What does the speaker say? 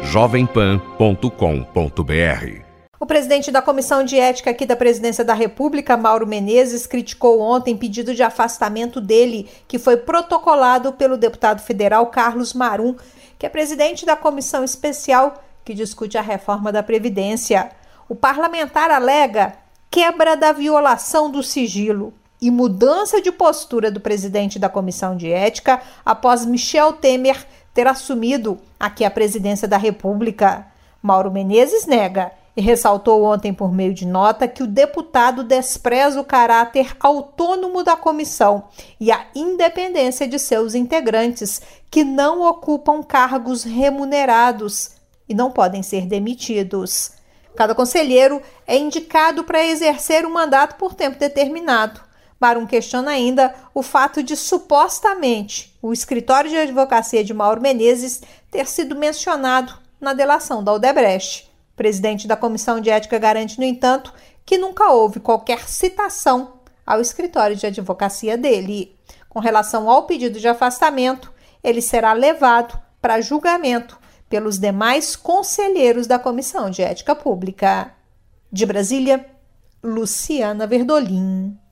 www.jovempan.com.br. O presidente da Comissão de Ética aqui da Presidência da República, Mauro Menezes, criticou ontem pedido de afastamento dele, que foi protocolado pelo deputado federal Carlos Marum, que é presidente da comissão especial que discute a reforma da Previdência. O parlamentar alega quebra da violação do sigilo e mudança de postura do presidente da Comissão de Ética após Michel Temer ter assumido aqui a presidência da República. Mauro Menezes nega e ressaltou ontem por meio de nota que o deputado despreza o caráter autônomo da comissão e a independência de seus integrantes, que não ocupam cargos remunerados e não podem ser demitidos. Cada conselheiro é indicado para exercer um mandato por tempo determinado. Marum questiona ainda o fato de, supostamente, o escritório de advocacia de Mauro Menezes ter sido mencionado na delação da Odebrecht. O presidente da Comissão de Ética garante, no entanto, que nunca houve qualquer citação ao escritório de advocacia dele. Com relação ao pedido de afastamento, ele será levado para julgamento pelos demais conselheiros da Comissão de Ética Pública. De Brasília, Luciana Verdolim.